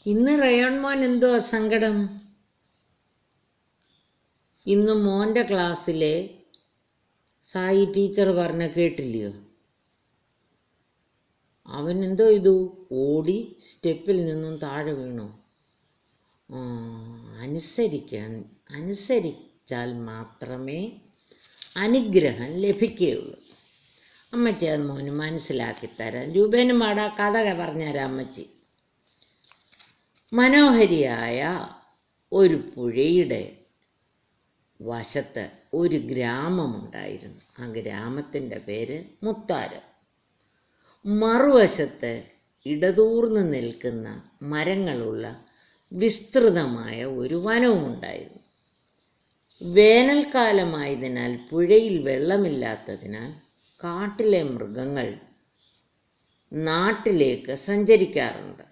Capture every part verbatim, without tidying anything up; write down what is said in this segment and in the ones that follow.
ഇന്ന് റയോൺ മോൻ എന്തോ സങ്കടം? ഇന്ന് മോൻ്റെ ക്ലാസ്സിലെ സായി ടീച്ചർ പറഞ്ഞ കേട്ടില്ലയോ? അവൻ എന്തോ ഇതു ഓടി സ്റ്റെപ്പിൽ നിന്നും താഴെ വീണു. അനുസരിക്കാൻ അനുസരിച്ചാൽ മാത്രമേ അനുഗ്രഹം ലഭിക്കുകയുള്ളൂ. അമ്മച്ചി അത് മോന് മനസ്സിലാക്കിത്തരാം. രൂപേനും മാടാ കഥ പറഞ്ഞുതരാം അമ്മച്ചി. മനോഹരിയായ ഒരു പുഴയുടെ വശത്ത് ഒരു ഗ്രാമമുണ്ടായിരുന്നു. ആ ഗ്രാമത്തിൻ്റെ പേര് മുത്താരം. മറുവശത്ത് ഇടതൂർന്ന് നിൽക്കുന്ന മരങ്ങളുള്ള വിസ്തൃതമായ ഒരു വനവുമുണ്ടായിരുന്നു. വേനൽക്കാലമായതിനാൽ പുഴയിൽ വെള്ളമില്ലാത്തതിനാൽ കാട്ടിലെ മൃഗങ്ങൾ നാട്ടിലേക്ക് സഞ്ചരിക്കാറുണ്ട്.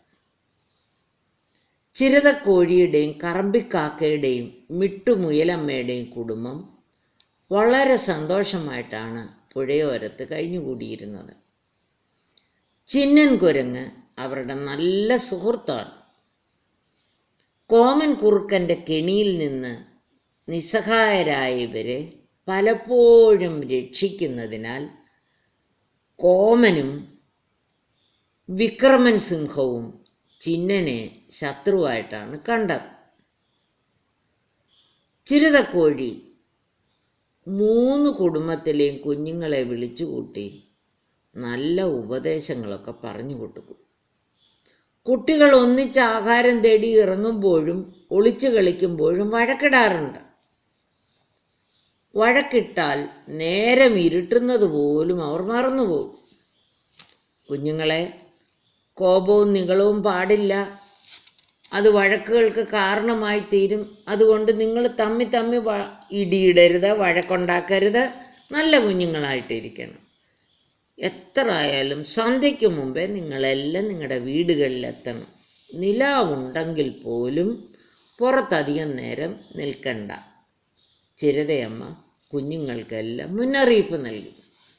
ചിരതക്കോഴിയുടെയും കറമ്പിക്കാക്കയുടെയും മിട്ടുമുയലമ്മയുടെയും കുടുംബം വളരെ സന്തോഷമായിട്ടാണ് പുഴയോരത്ത് കഴിഞ്ഞുകൂടിയിരുന്നത്. ചിന്നൻ കുരങ്ങ് അവരുടെ നല്ല സുഹൃത്താണ്. കോമൻ കുറുക്കൻ്റെ കെണിയിൽ നിന്ന് നിസ്സഹായരായ ഇവരെ പലപ്പോഴും രക്ഷിക്കുന്നതിനാൽ കോമനും വിക്രമൻ സിംഹവും ചിന്നനെ ശത്രുവായിട്ടാണ് കണ്ടത്. ചിരതക്കോഴി മൂന്ന് കുടുംബത്തിലെയും കുഞ്ഞുങ്ങളെ വിളിച്ചുകൂട്ടി നല്ല ഉപദേശങ്ങളൊക്കെ പറഞ്ഞു കൊടുക്കും. കുട്ടികൾ ഒന്നിച്ച് ആഹാരം തേടി ഇറങ്ങുമ്പോഴും ഒളിച്ചു കളിക്കുമ്പോഴും വഴക്കിടാറുണ്ട്. വഴക്കിട്ടാൽ നേരം ഇരുട്ടുന്നത് പോലും അവർ മറന്നുപോകും. കുഞ്ഞുങ്ങളെ, കോപവും നികളവും പാടില്ല. അത് വഴക്കുകൾക്ക് കാരണമായി തീരും. അതുകൊണ്ട് നിങ്ങൾ തമ്മി തമ്മി വ ഇടിയിടരുത്, വഴക്കുണ്ടാക്കരുത്. നല്ല കുഞ്ഞുങ്ങളായിട്ടിരിക്കണം. എത്ര ആയാലും സന്ധ്യയ്ക്ക് മുമ്പേ നിങ്ങളെല്ലാം നിങ്ങളുടെ വീടുകളിലെത്തണം. നിലാവുണ്ടെങ്കിൽ പോലും പുറത്തധികം നേരം നിൽക്കണ്ട. ചിരതയമ്മ കുഞ്ഞുങ്ങൾക്കെല്ലാം മുന്നറിയിപ്പ് നൽകി.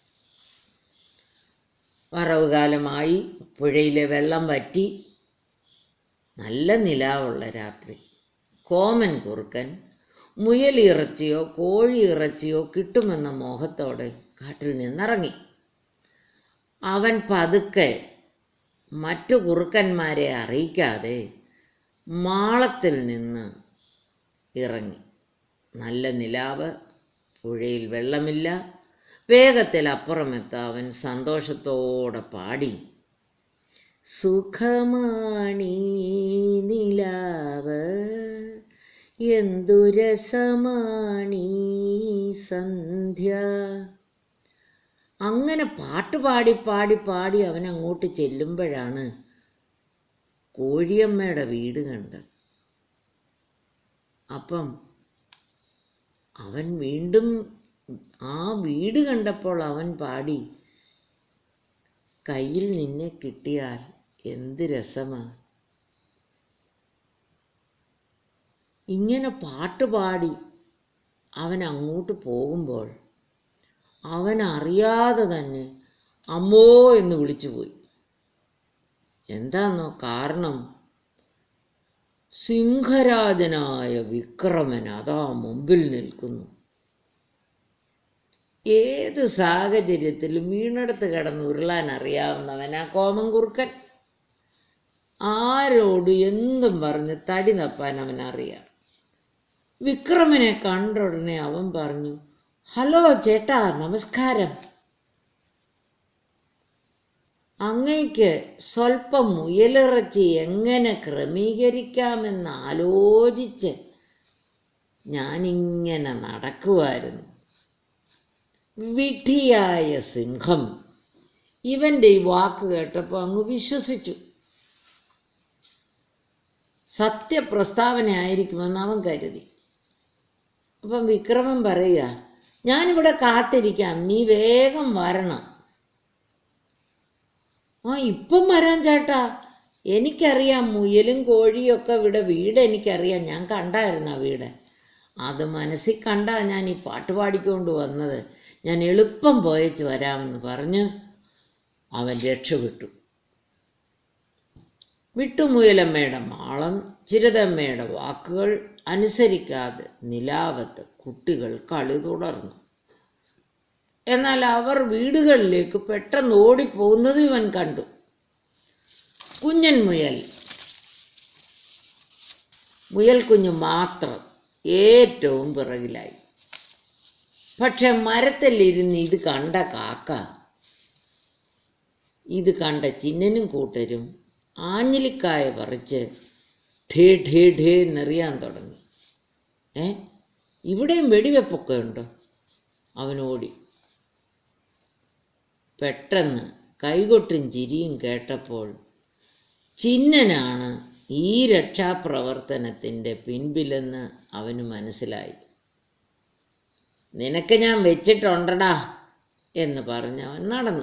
വറവുകാലമായി പുഴയിലെ വെള്ളം വറ്റി. നല്ല നിലാവുള്ള രാത്രി. കോമൻ കുറുക്കൻ മുയലിറച്ചിയോ കോഴിയിറച്ചിയോ കിട്ടുമെന്ന മോഹത്തോടെ കാട്ടിൽ നിന്നിറങ്ങി. അവൻ പതുക്കെ മറ്റു കുറുക്കന്മാരെ അറിയിക്കാതെ മാളത്തിൽ നിന്ന് ഇറങ്ങി. നല്ല നിലാവ്, പുഴയിൽ വെള്ളമില്ല. വേഗത്തിൽ അപ്പുറമെത്താൻ അവൻ സന്തോഷത്തോടെ പാടി: സുഖമാണീ നിലാവ്, എന്തു രസമാണീ സന്ധ്യ. അങ്ങനെ പാട്ട് പാടി പാടി പാടി അവൻ അങ്ങോട്ട് ചെല്ലുമ്പോഴാണ് കോഴിയമ്മയുടെ വീട് കണ്ടത്. അപ്പം അവൻ വീണ്ടും ആ വീട് കണ്ടപ്പോൾ അവൻ പാടി: കയ്യിൽ നിന്നെ കിട്ടിയാൽ എന്ത് രസമാ. ഇങ്ങനെ പാട്ടുപാടി അവൻ അങ്ങോട്ട് പോകുമ്പോൾ അവൻ അറിയാതെ തന്നെ അമ്മോ എന്ന് വിളിച്ചുപോയി. എന്താന്നോ കാരണം? സിംഹരാജനായ വിക്രമൻ അതാ മുമ്പിൽ നിൽക്കുന്നു. ഏത് സാഹചര്യത്തിലും വീണെടുത്ത് കിടന്ന് ഉരുളാൻ അറിയാവുന്നവനാ കോമൻ കുറുക്കൻ. ആരോട് എന്തും പറഞ്ഞ് തടി നപ്പാൻ അവനറിയാം. വിക്രമനെ കണ്ട ഉടനെ അവൻ പറഞ്ഞു: ഹലോ ചേട്ടാ, നമസ്കാരം. അങ്ങയ്ക്ക് സ്വല്പം മുയലിറച്ചി എങ്ങനെ ക്രമീകരിക്കാമെന്ന് ആലോചിച്ച് ഞാനിങ്ങനെ നടക്കുമായിരുന്നു. വിഡ്ഢിയായ സിംഹം ഇവൻ്റെ ഈ വാക്ക് കേട്ടപ്പോൾ അങ്ങ് വിശ്വസിച്ചു. സത്യപ്രസ്താവന ആയിരിക്കുമെന്ന് അവൻ കരുതി. അപ്പം വിക്രമൻ പറയുക: ഞാനിവിടെ കാത്തിരിക്കാം, നീ വേഗം വരണം. ആ ഇപ്പം വരാൻ ചേട്ടാ, എനിക്കറിയാം, മുയലും കോഴിയും ഒക്കെ ഇവിടെ വീട് എനിക്കറിയാം, ഞാൻ കണ്ടായിരുന്നു ആ വീട്. അത് മനസ്സിൽ കണ്ടാ ഞാൻ ഈ പാട്ട് പാടിക്കൊണ്ട് വന്നത്. ഞാൻ എളുപ്പം പോയച്ച് വരാമെന്ന് പറഞ്ഞ് അവൻ രക്ഷപ്പെട്ടു. വിട്ടുമുയലമ്മയുടെ മാളം ചിരതമ്മയുടെ വാക്കുകൾ അനുസരിക്കാതെ നിലാവത്ത് കുട്ടികൾ കളി തുടർന്നു. എന്നാൽ അവർ വീടുകളിലേക്ക് പെട്ടെന്ന് ഓടിപ്പോകുന്നത് ഇവൻ കണ്ടു. കുഞ്ഞൻ മുയൽ മുയൽ കുഞ്ഞു മാത്രം ഏറ്റവും പിറകിലായി. പക്ഷെ മരത്തിലിരുന്ന് ഇത് കണ്ട കാക്ക, ഇത് കണ്ട ചിന്നനും കൂട്ടരും ആഞ്ഞിലിക്കായ പറിച്ച് ഠേ ഠേ ഠേ എന്നെറിയാൻ തുടങ്ങി. ഏ ഇവിടെയും വെടിവെപ്പൊക്കെ ഉണ്ടോ? അവനോടി. പെട്ടെന്ന് കൈകൊട്ടും ചിരിയും കേട്ടപ്പോൾ ചിന്നനാണ് ഈ രക്ഷാപ്രവർത്തനത്തിൻ്റെ പിൻപിലെന്ന് അവന് മനസ്സിലായി. നിനക്ക് ഞാൻ വെച്ചിട്ടുണ്ടടാ എന്ന് പറഞ്ഞ് അവൻ നടന്നു.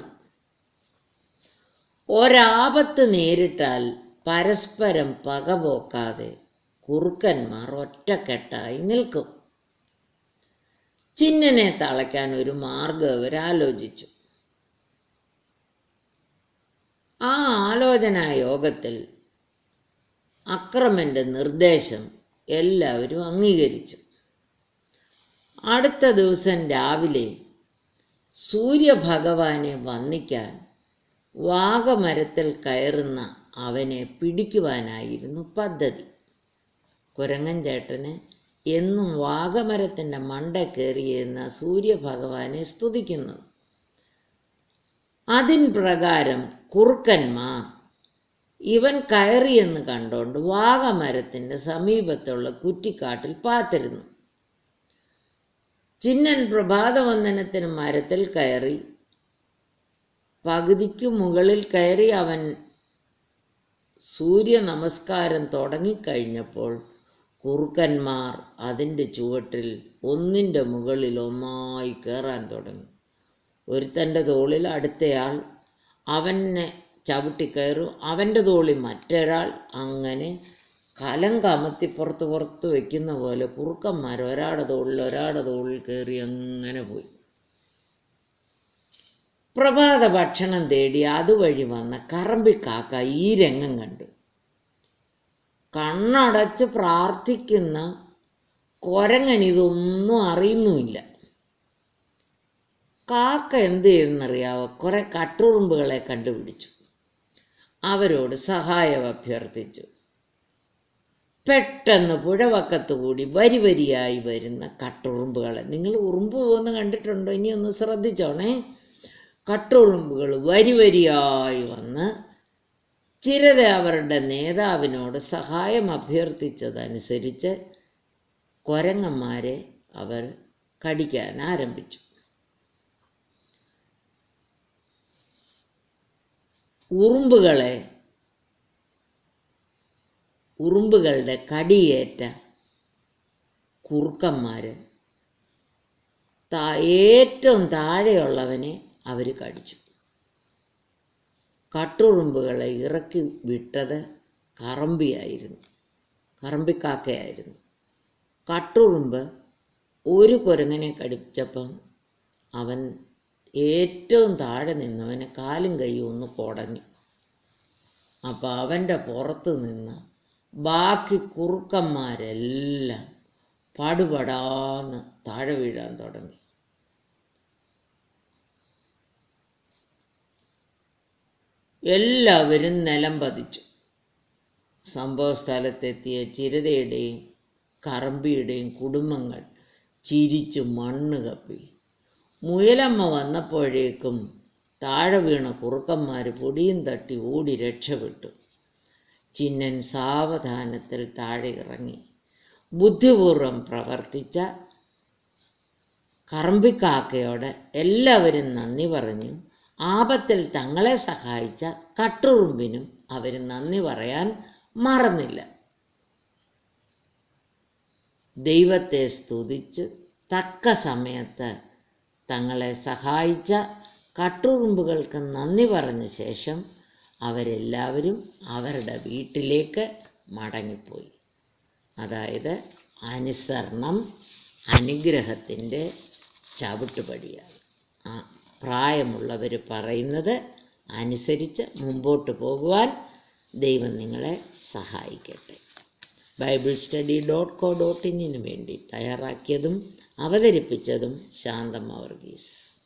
ഒരാപത്ത് നേരിട്ടാൽ പരസ്പരം പകപോക്കാതെ കുറുക്കന്മാർ ഒറ്റക്കെട്ടായി നിൽക്കും. ചിന്നനെ തളയ്ക്കാൻ ഒരു മാർഗം അവരാലോചിച്ചു. ആ ആലോചനാ യോഗത്തിൽ അക്രമന്റെ നിർദ്ദേശം എല്ലാവരും അംഗീകരിച്ചു. അടുത്ത ദിവസം രാവിലെ സൂര്യഭഗവാനെ വന്ദിക്കാൻ വാഗമരത്തിൽ കയറുന്ന അവനെ പിടിക്കുവാനായിരുന്നു പദ്ധതി. കുരങ്ങൻ ചേട്ടന് എന്നും വാഗമരത്തിൻ്റെ മണ്ട കയറിയിരുന്ന സൂര്യഭഗവാനെ സ്തുതിക്കുന്നു. അതിൻ പ്രകാരം കുറുക്കന്മാർ ഇവൻ കയറിയെന്ന് കണ്ടോണ്ട് വാഗമരത്തിൻ്റെ സമീപത്തുള്ള കുറ്റിക്കാട്ടിൽ പാത്തിരുന്നു. ചിന്നൻ പ്രഭാതവന്ദനത്തിന് മരത്തിൽ കയറി. പകുതിക്ക് മുകളിൽ കയറി അവൻ സൂര്യ നമസ്കാരം തുടങ്ങിക്കഴിഞ്ഞപ്പോൾ കുറുക്കന്മാർ അതിൻ്റെ ചുവട്ടിൽ ഒന്നിൻ്റെ മുകളിൽ ഒന്നായി കയറാൻ തുടങ്ങി. ഒരുത്തൻ്റെ തോളിൽ അടുത്തയാൾ അവനെ ചവിട്ടിക്കയറും, അവൻ്റെ തോളിൽ മറ്റൊരാൾ. അങ്ങനെ കലം കമത്തി പുറത്ത് പുറത്ത് വയ്ക്കുന്ന പോലെ കുറുക്കന്മാർ ഒരാടെ തോളിൽ ഒരാടെ തോളിൽ കയറി അങ്ങനെ പോയി. പ്രഭാത ഭക്ഷണം തേടി അതുവഴി വന്ന കറമ്പിക്കാക്ക ഈ രംഗം കണ്ടു. കണ്ണടച്ച് പ്രാർത്ഥിക്കുന്ന കുരങ്ങൻ ഇതൊന്നും അറിയുന്നുമില്ല. കാക്ക എന്ത് ചെയ്യുന്നറിയാവോ? കുറെ കട്ടുറുമ്പുകളെ കണ്ടുപിടിച്ചു. അവരോട് സഹായം അഭ്യർത്ഥിച്ചു. പെട്ടെന്ന് പുഴവക്കത്ത് കൂടി വരി വരിയായി വരുന്ന കട്ടുറുമ്പുകളെ, നിങ്ങൾ ഉറുമ്പ് പോകുന്ന കണ്ടിട്ടുണ്ടോ? ഇനി ഒന്ന് ശ്രദ്ധിച്ചോണേ. കട്ടുറുമ്പുകൾ വരി വരിയായി വന്ന് ചിരത അവരുടെ നേതാവിനോട് സഹായം അഭ്യർത്ഥിച്ചതനുസരിച്ച് കുരങ്ങന്മാരെ അവർ കടിക്കാൻ ആരംഭിച്ചു. ഉറുമ്പുകളെ ഉറുമ്പുകളുടെ കടിയേറ്റ കുറുക്കന്മാര് താ ഏറ്റവും താഴെയുള്ളവനെ അവർ കടിച്ചു. കട്ടുറുമ്പുകളെ ഇറക്കി വിട്ടത് കറമ്പിയായിരുന്നു, കറമ്പിക്കാക്കയായിരുന്നു. കട്ടുറുമ്പ് ഒരു കുരങ്ങനെ കടിച്ചപ്പം അവൻ ഏറ്റവും താഴെ നിന്നവനെ കാലും കൈയും ഒന്ന് കുടഞ്ഞു. അപ്പം അവൻ്റെ പുറത്ത് നിന്ന് ബാക്കി കുറുക്കന്മാരെല്ലാം പടുപടാന്ന് താഴെ വീഴാൻ തുടങ്ങി. എല്ലാവരും നിലം പതിച്ചു. സംഭവ സ്ഥലത്തെത്തിയ ചിരതയുടെയും കറമ്പിയുടെയും കുടുംബങ്ങൾ ചിരിച്ചു മണ്ണ് കപ്പി. മുയലമ്മ വന്നപ്പോഴേക്കും താഴെ വീണ കുറുക്കന്മാർ പൊടിയും തട്ടി ഓടി രക്ഷപ്പെട്ടു. ചിന്നൻ സാവധാനത്തിൽ താഴെ ഇറങ്ങി. ബുദ്ധിപൂർവം പ്രവർത്തിച്ച കറമ്പിക്കാക്കയോട് എല്ലാവരും നന്ദി പറഞ്ഞു. ആപത്തിൽ തങ്ങളെ സഹായിച്ച കട്ടുറുമ്പിനും അവർ നന്ദി പറയാൻ മറന്നില്ല. ദൈവത്തെ സ്തുതിച്ച് തക്ക സമയത്ത് തങ്ങളെ സഹായിച്ച കട്ടുറുമ്പുകൾക്ക് നന്ദി പറഞ്ഞ ശേഷം അവരെല്ലാവരും അവരുടെ വീട്ടിലേക്ക് മടങ്ങിപ്പോയി. അതായത് അനുസരണം അനുഗ്രഹത്തിൻ്റെ ചവിട്ടുപടിയാണ്. ആ പ്രായമുള്ളവർ പറയുന്നത് അനുസരിച്ച് മുമ്പോട്ട് പോകുവാൻ ദൈവം നിങ്ങളെ സഹായിക്കട്ടെ. Bible study dot co dot ഇന്നിന് വേണ്ടി തയ്യാറാക്കിയതും അവതരിപ്പിച്ചതും ശാന്തമ്മ വർഗീസ്.